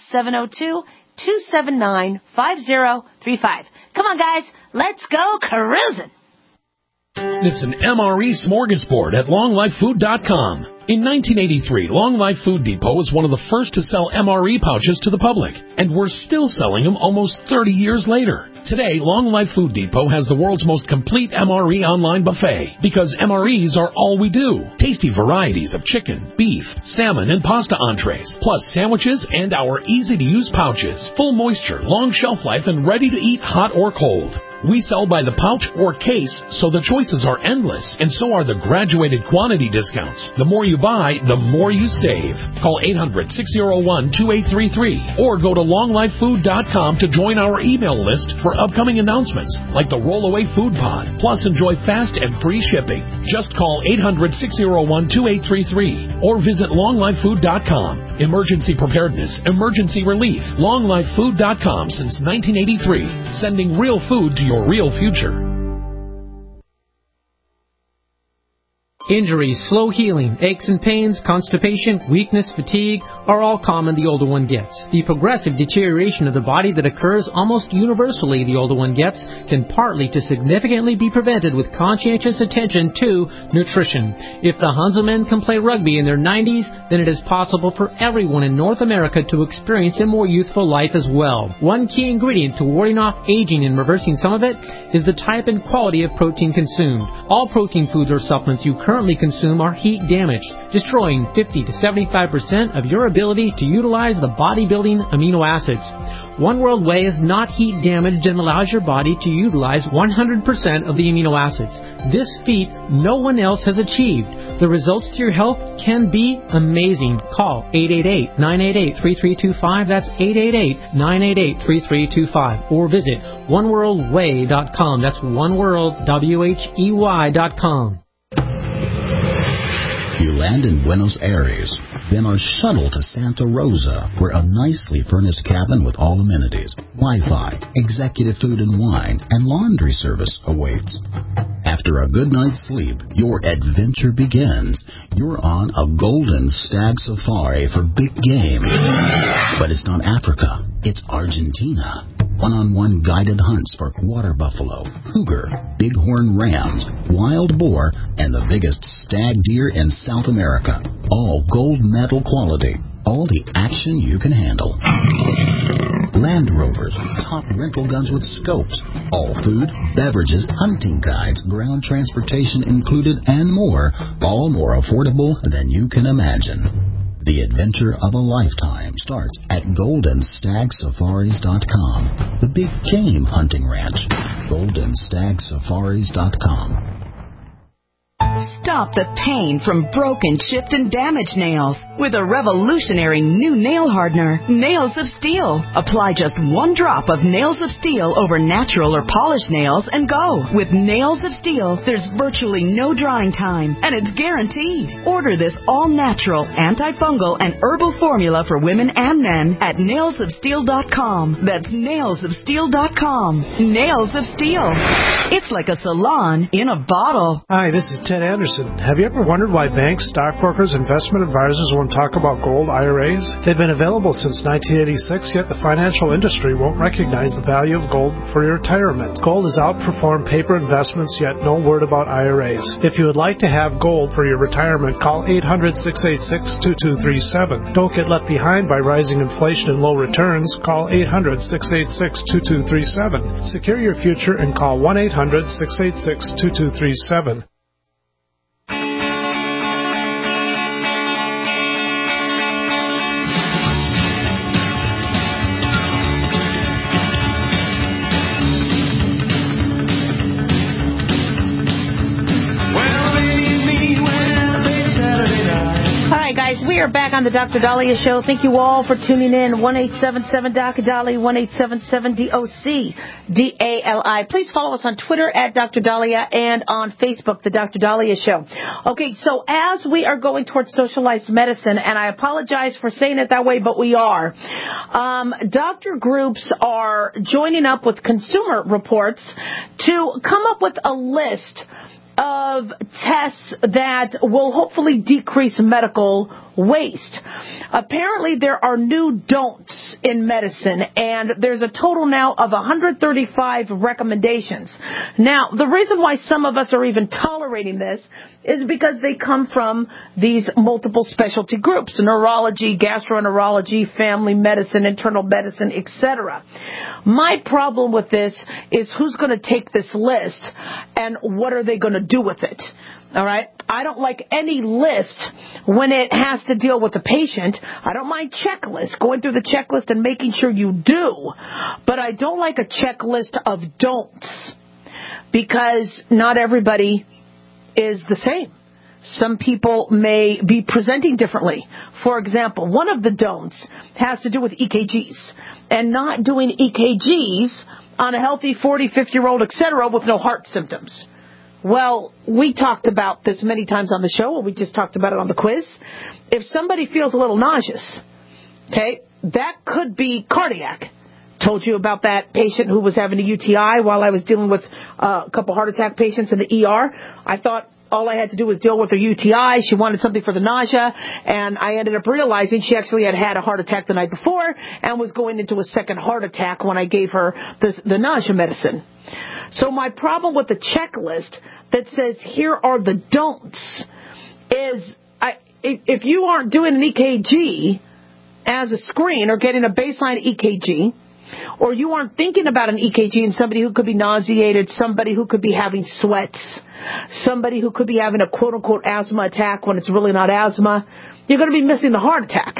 702-279-5035. Come on, guys. Let's go cruising. It's an MRE smorgasbord at longlifefood.com. In 1983, Long Life Food Depot was one of the first to sell MRE pouches to the public, and we're still selling them almost 30 years later. Today, Long Life Food Depot has the world's most complete MRE online buffet, because MREs are all we do. Tasty varieties of chicken, beef, salmon, and pasta entrees, plus sandwiches and our easy-to-use pouches. Full moisture, long shelf life, and ready to eat hot or cold. We sell by the pouch or case, so the choices are endless, and so are the graduated quantity discounts. The more you buy, the more you save. Call 800-601-2833 or go to longlifefood.com to join our email list for upcoming announcements like the Rollaway Food Pod. Plus, enjoy fast and free shipping. Just call 800-601-2833 or visit longlifefood.com. Emergency preparedness, emergency relief. longlifefood.com since 1983, sending real food to your real future. Injuries, slow healing, aches and pains, constipation, weakness, fatigue are all common the older one gets. The progressive deterioration of the body that occurs almost universally the older one gets can partly to significantly be prevented with conscientious attention to nutrition. If the Hanselmen can play rugby in their 90s, then it is possible for everyone in North America to experience a more youthful life as well. One key ingredient to warding off aging and reversing some of it is the type and quality of protein consumed. All protein foods or supplements you currently consume are heat damaged, destroying 50 to 75% of your ability to utilize the bodybuilding amino acids. One World Whey is not heat damaged and allows your body to utilize 100% of the amino acids. This feat no one else has achieved. The results to your health can be amazing. Call 888-988-3325. That's 888-988-3325. Or visit oneworldwhey.com. That's oneworldwhey.com. You land in Buenos Aires, then are shuttled to Santa Rosa, where a nicely furnished cabin with all amenities, Wi-Fi, executive food and wine, and laundry service awaits. After a good night's sleep, your adventure begins. You're on a golden stag safari for big game. But it's not Africa, it's Argentina. One-on-one guided hunts for water buffalo, cougar, bighorn rams, wild boar, and the biggest stag deer in South America. All gold medal quality. All the action you can handle. Land Rovers, top rental guns with scopes, all food, beverages, hunting guides, ground transportation included, and more, all more affordable than you can imagine. The adventure of a lifetime starts at GoldenStagSafaris.com. The big game hunting ranch. GoldenStagSafaris.com. Stop the pain from broken, chipped, and damaged nails with a revolutionary new nail hardener, Nails of Steel. Apply just one drop of Nails of Steel over natural or polished nails and go. With Nails of Steel, there's virtually no drying time, and it's guaranteed. Order this all-natural, antifungal, and herbal formula for women and men at nailsofsteel.com. That's nailsofsteel.com. Nails of Steel. It's like a salon in a bottle. Hi, this is Ted Anderson. Have you ever wondered why banks, stockbrokers, investment advisors won't talk about gold IRAs? They've been available since 1986, yet the financial industry won't recognize the value of gold for your retirement. Gold has outperformed paper investments, yet no word about IRAs. If you would like to have gold for your retirement, call 800-686-2237. Don't get left behind by rising inflation and low returns. Call 800-686-2237. Secure your future and call 1-800-686-2237. We are back on the Dr. Dahlia Show. Thank you all for tuning in. 1-877-Dr. Dahlia, 1-877-DOC-DALI. Please follow us on Twitter at Dr. Dahlia and on Facebook, the Dr. Dahlia Show. Okay, so as we are going towards socialized medicine, and I apologize for saying it that way, but we are, doctor groups are joining up with Consumer Reports to come up with a list of tests that will hopefully decrease medical waste. Apparently, there are new don'ts in medicine, and there's a total now of 135 recommendations. Now, the reason why some of us are even tolerating this is because they come from these multiple specialty groups: neurology, gastroenterology, family medicine, internal medicine, etc. My problem with this is who's going to take this list and what are they going to do with it? All right? I don't like any list when it has to deal with the patient. I don't mind checklists, going through the checklist and making sure you do. But I don't like a checklist of don'ts, because not everybody is the same. Some people may be presenting differently. For example, one of the don'ts has to do with EKGs and not doing EKGs on a healthy 40, 50-year-old, etc., with no heart symptoms. Well, we talked about this many times on the show, and we just talked about it on the quiz. If somebody feels a little nauseous, okay, that could be cardiac. Told you about that patient who was having a UTI while I was dealing with a couple heart attack patients in the ER. I thought all I had to do was deal with her UTI. She wanted something for the nausea, and I ended up realizing she actually had a heart attack the night before and was going into a second heart attack when I gave her the nausea medicine. So my problem with the checklist that says here are the don'ts is if you aren't doing an EKG as a screen or getting a baseline EKG, or you aren't thinking about an EKG in somebody who could be nauseated, somebody who could be having sweats, somebody who could be having a quote-unquote asthma attack when it's really not asthma, you're going to be missing the heart attack.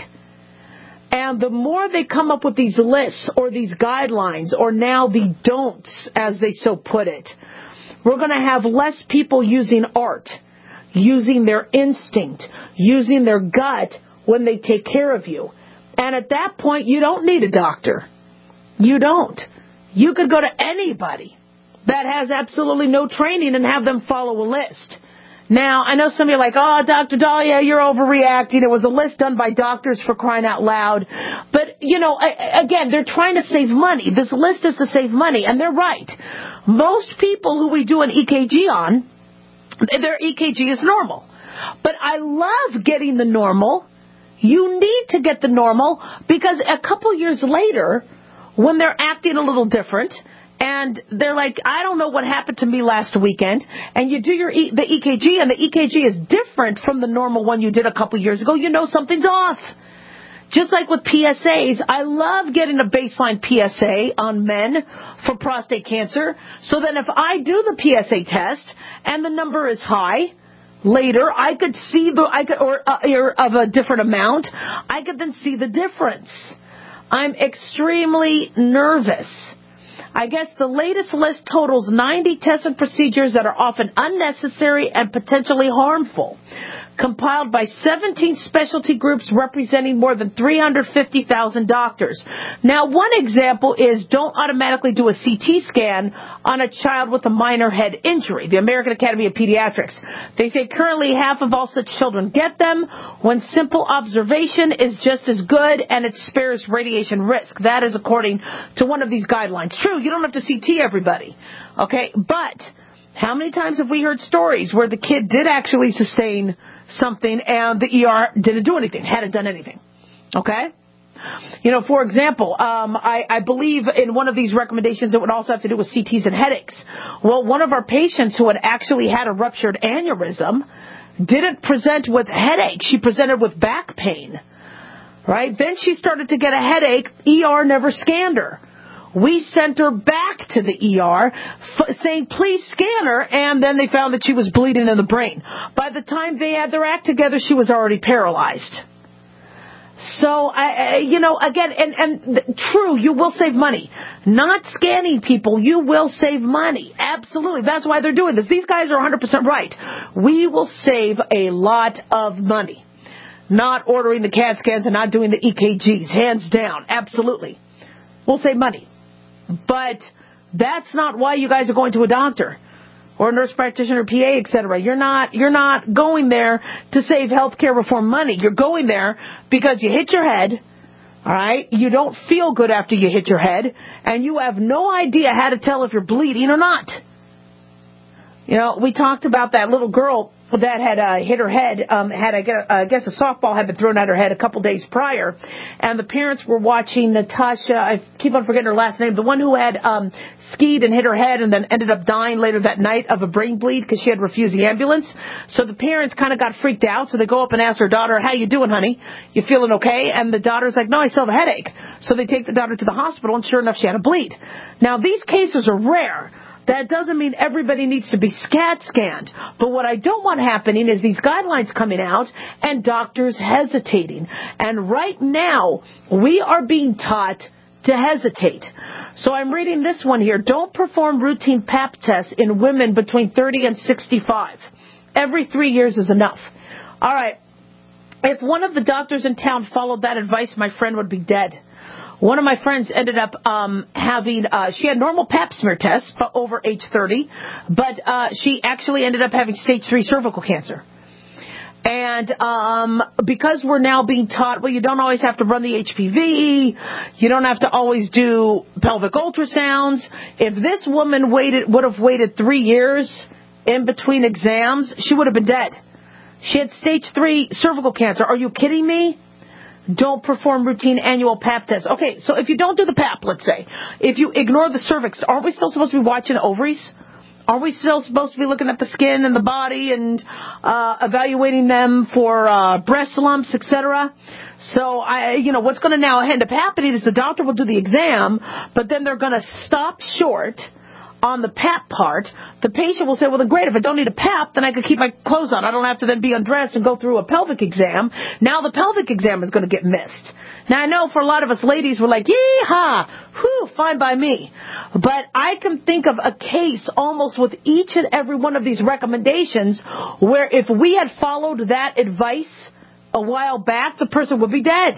And the more they come up with these lists or these guidelines, or now the don'ts, as they so put it, we're going to have less people using art, using their instinct, using their gut when they take care of you. And at that point, you don't need a doctor. You don't. You could go to anybody that has absolutely no training and have them follow a list. Now, I know some of you are like, oh, Dr. Dahlia, you're overreacting. It was a list done by doctors, for crying out loud. But, you know, again, they're trying to save money. This list is to save money, and they're right. Most people who we do an EKG on, their EKG is normal. But I love getting the normal. You need to get the normal, because a couple years later, when they're acting a little different, and they're like, I don't know what happened to me last weekend, and you do the EKG, and the EKG is different from the normal one you did a couple years ago, you know something's off. Just like with PSAs, I love getting a baseline PSA on men for prostate cancer, so then if I do the PSA test and the number is high, later I could see or of a different amount, I could then see the difference. I'm extremely nervous. I guess the latest list totals 90 tests and procedures that are often unnecessary and potentially harmful, compiled by 17 specialty groups representing more than 350,000 doctors. Now, one example is don't automatically do a CT scan on a child with a minor head injury. The American Academy of Pediatrics. They say currently half of all such children get them, when simple observation is just as good and it spares radiation risk. That is according to one of these guidelines. True, you don't have to CT everybody, okay? But how many times have we heard stories where the kid did actually sustain something and the ER didn't do anything, hadn't done anything, okay? You know, for example, I believe in one of these recommendations it would also have to do with CTs and headaches. Well, one of our patients who had actually had a ruptured aneurysm didn't present with headache. She presented with back pain, right? Then she started to get a headache. ER never scanned her. We sent her back to the ER saying, please scan her, and then they found that she was bleeding in the brain. By the time they had their act together, she was already paralyzed. So, again, and true, you will save money. Not scanning people, you will save money. Absolutely. That's why they're doing this. These guys are 100% right. We will save a lot of money. Not ordering the CAT scans and not doing the EKGs. Hands down. Absolutely. We'll save money. But that's not why you guys are going to a doctor or a nurse practitioner, PA, etc. You're not going there to save healthcare reform money. You're going there because you hit your head, all right? You don't feel good after you hit your head, and you have no idea how to tell if you're bleeding or not. You know, we talked about that little girl that had hit her head, I guess a softball had been thrown at her head a couple days prior, and the parents were watching Natasha, I keep on forgetting her last name, the one who had skied and hit her head and then ended up dying later that night of a brain bleed because she had refused the ambulance. So the parents kind of got freaked out, so they go up and ask her daughter, how you doing, honey? You feeling okay? And the daughter's like, no, I still have a headache. So they take the daughter to the hospital, and sure enough, she had a bleed. Now, these cases are rare. That doesn't mean everybody needs to be CAT scanned. But what I don't want happening is these guidelines coming out and doctors hesitating. And right now, we are being taught to hesitate. So I'm reading this one here. Don't perform routine Pap tests in women between 30 and 65. Every 3 years is enough. All right. If one of the doctors in town followed that advice, my friend would be dead. One of my friends ended up she had normal Pap smear tests over age 30, but she actually ended up having stage 3 cervical cancer. And because we're now being taught, well, you don't always have to run the HPV, you don't have to always do pelvic ultrasounds. If this woman would have waited 3 years in between exams, she would have been dead. She had stage 3 cervical cancer. Are you kidding me? Don't perform routine annual Pap tests. Okay, so if you don't do the Pap, let's say, if you ignore the cervix, aren't we still supposed to be watching ovaries? Aren't we still supposed to be looking at the skin and the body and evaluating them for breast lumps, etc.? So, what's going to now end up happening is the doctor will do the exam, but then they're going to stop short on the Pap part. The patient will say, well, then great, if I don't need a Pap, then I can keep my clothes on. I don't have to then be undressed and go through a pelvic exam. Now the pelvic exam is going to get missed. Now, I know for a lot of us ladies, we're like, yee-haw, whew, fine by me. But I can think of a case almost with each and every one of these recommendations where if we had followed that advice a while back, the person would be dead.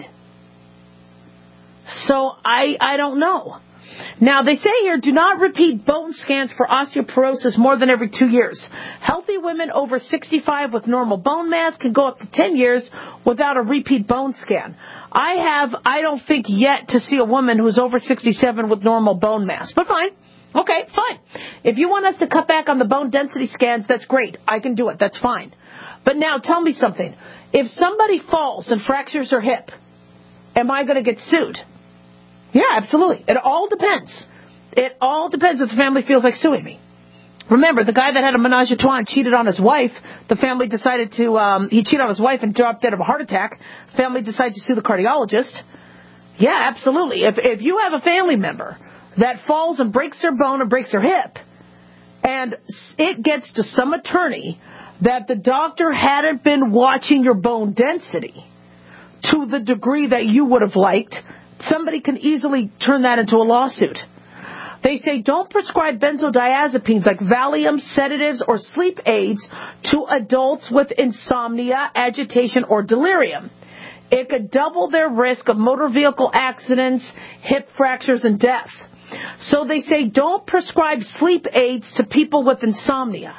So I don't know. Now, they say here, do not repeat bone scans for osteoporosis more than every 2 years. Healthy women over 65 with normal bone mass can go up to 10 years without a repeat bone scan. I don't think yet to see a woman who's over 67 with normal bone mass. But fine. Okay, fine. If you want us to cut back on the bone density scans, that's great. I can do it. That's fine. But now, tell me something. If somebody falls and fractures her hip, am I going to get sued? Yeah, absolutely. It all depends. It all depends if the family feels like suing me. Remember, the guy that had a menage a trois and cheated on his wife, the family decided to, he cheated on his wife and dropped dead of a heart attack. Family decided to sue the cardiologist. Yeah, absolutely. If you have a family member that falls and breaks their bone or breaks their hip, and it gets to some attorney that the doctor hadn't been watching your bone density to the degree that you would have liked, somebody can easily turn that into a lawsuit. They say don't prescribe benzodiazepines like Valium, sedatives, or sleep aids to adults with insomnia, agitation, or delirium. It could double their risk of motor vehicle accidents, hip fractures, and death. So they say don't prescribe sleep aids to people with insomnia.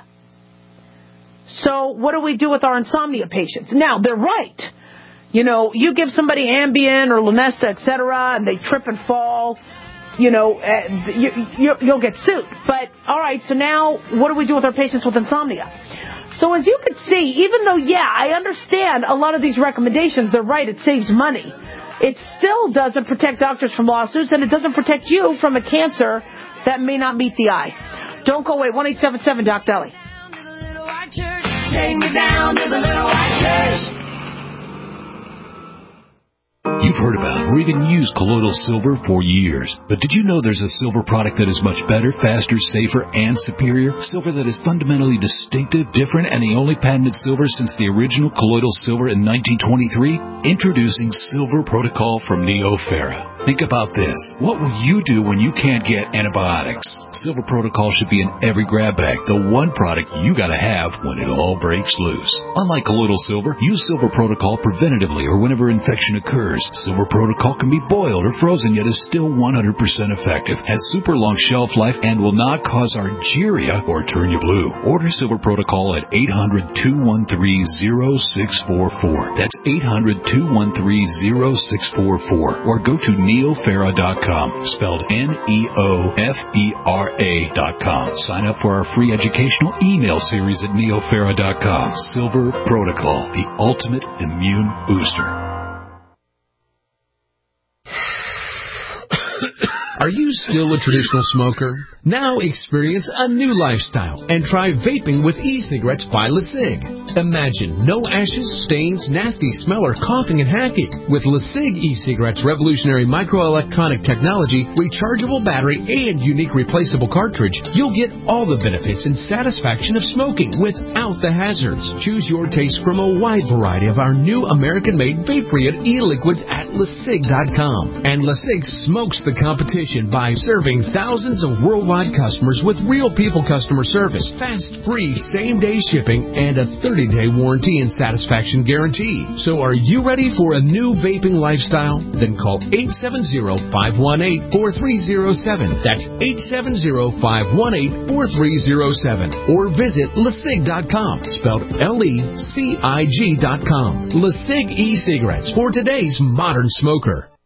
So what do we do with our insomnia patients? Now, they're right. You know, you give somebody Ambien or Lunesta, etc., and they trip and fall, you'll get sued. But, all right, so now what do we do with our patients with insomnia? So as you can see, even though, I understand a lot of these recommendations, they're right, it saves money. It still doesn't protect doctors from lawsuits, and it doesn't protect you from a cancer that may not meet the eye. Don't go away. 1-877-DOC-DALY. Take me down to the little white church. You've heard about or even used colloidal silver for years. But did you know there's a silver product that is much better, faster, safer, and superior? Silver that is fundamentally distinctive, different, and the only patented silver since the original colloidal silver in 1923? Introducing Silver Protocol from NeoFera. Think about this. What will you do when you can't get antibiotics? Silver Protocol should be in every grab bag, the one product you gotta have when it all breaks loose. Unlike colloidal silver, use Silver Protocol preventatively or whenever infection occurs. Silver Protocol can be boiled or frozen, yet is still 100% effective, has super long shelf life, and will not cause argyria or turn you blue. Order Silver Protocol at 800-213-0644. That's 800-213-0644. Or go to neofera.com, spelled Neofera.com. Sign up for our free educational email series at neofera.com. Silver Protocol, the ultimate immune booster. Are you still a traditional smoker? Now experience a new lifestyle and try vaping with e-cigarettes by LeSig. Imagine no ashes, stains, nasty smell, or coughing and hacking. With LeSig e-cigarettes' revolutionary microelectronic technology, rechargeable battery, and unique replaceable cartridge, you'll get all the benefits and satisfaction of smoking without the hazards. Choose your taste from a wide variety of our new American-made vape-free e-liquids at LeSig.com. And LeSig smokes the competition by serving thousands of worldwide customers with real people customer service, fast, free, same-day shipping, and a 30-day warranty and satisfaction guarantee. So are you ready for a new vaping lifestyle? Then call 870-518-4307. That's 870-518-4307. Or visit LeSig.com, spelled LECIG.com. LeSig e-cigarettes for today's modern smoker.